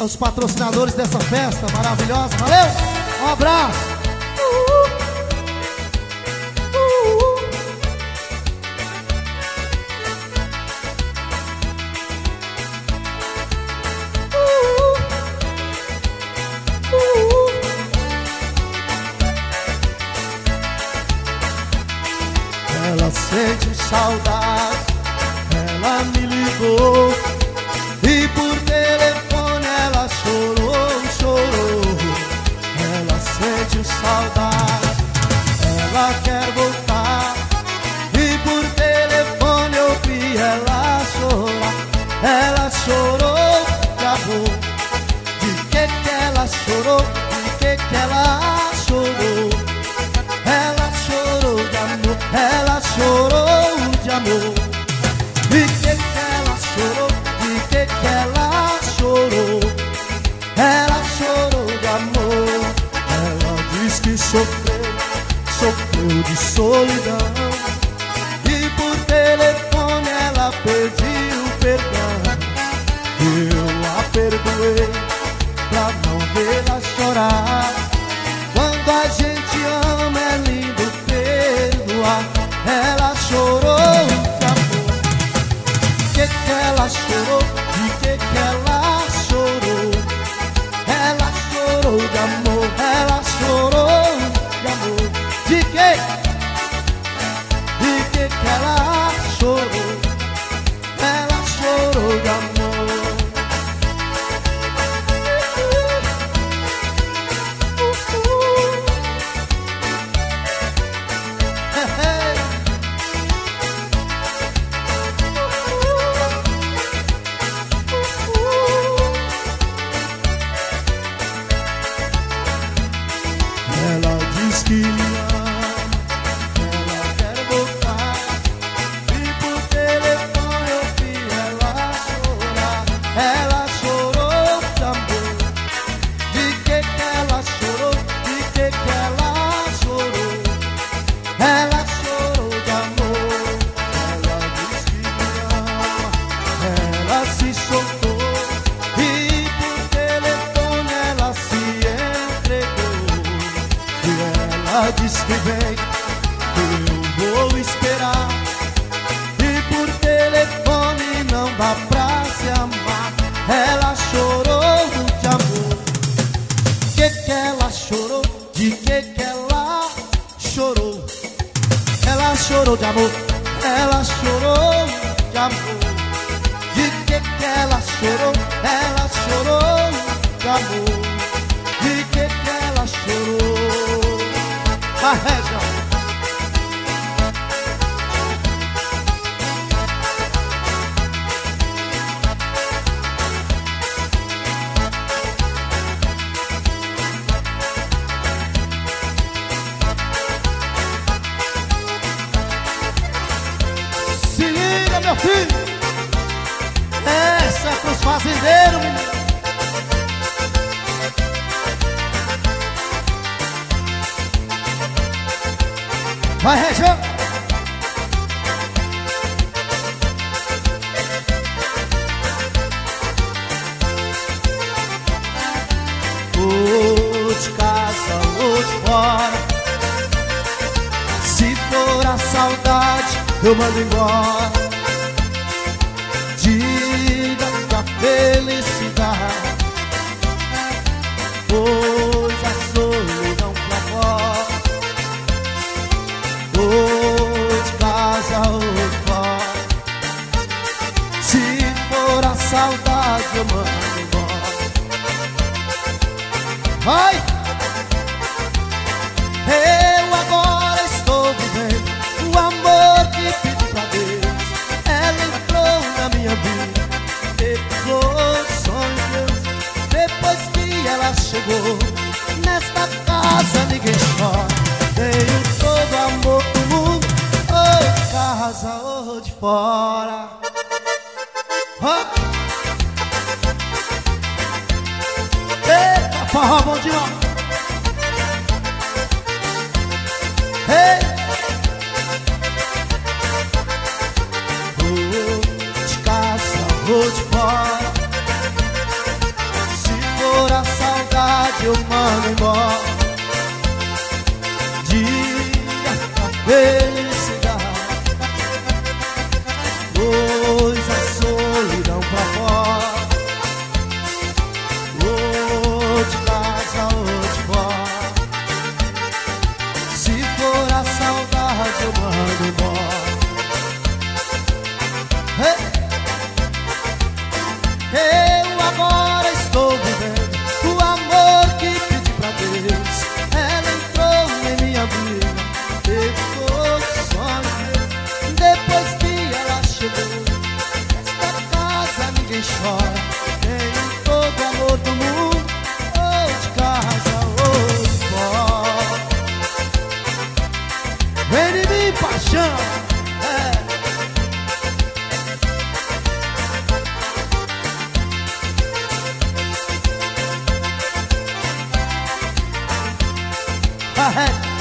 Os patrocinadores dessa festa maravilhosa, valeu? Um abraço. Ela sente saudade, ela me ligou e por telefone ela chorou, chorou. Ela sente saudade, ela quer voltar e por telefone eu vi ela chorar. Ela chorou de amor, de que ela chorou, de que ela chorou. Ela chorou de amor, ela chorou de amor. De que ela chorou, de que ela chorou. Ela chorou de amor. Ela diz que sofreu, sofreu de solidão e por telefone ela pediu perdão. Eu a perdoei pra não vê-la chorar. Quando a gente ama é lindo perdoar. Ela chorou de amor. De que ela chorou, de que ela chorou. Ela chorou de amor, ela chorou de amor. De que ela chorou. Ela chorou de amor. Ela diz que me ama, ela quer voltar e por telefone eu vi ela chorar. Ela chorou de amor. De que ela chorou, de que ela chorou. Ela chorou de amor. Ela diz que me ama, ela se soltou e por telefone ela se entregou. Ela diz que vem, que eu vou esperar e por telefone não dá pra se amar. Ela chorou de amor. Que ela chorou, de que ela chorou. Ela chorou de amor, ela chorou de amor. De que ela chorou, ela chorou de amor. De que ela chorou. Vai, Regia. Se liga, meu filho. Essa é pros fazendeiros, menino. Vai, Região. Ou de casa ou de fora, se for a saudade eu mando embora. Diga que a felicidade, pois a solidão provora. Ou de casa ou de fora, se for a saudade eu mando embora. Vai! Eu agora estou vivendo o amor que pedi pra Deus. Ela entrou na minha vida, realizou os sonhos. Depois que ela chegou, nesta casa ninguém chora. Tenho todo o amor do mundo, ou de casa ou de fora. Eita, forró bom demais. Ei! Ou de casa ou de fora, se felicidade. Pôs a solidão pra fora, ou de casa ou de fora. Se for a saudade eu mando embora. Eu agora estou vivendo o amor que pedi pra Deus. Ela entrou em minha vida e ficou só meu. Depois que ela chegou, nesta casa ninguém chora. Tem todo o amor do mundo, ou de casa ou de fora. Vem de mim, paixão. Hey.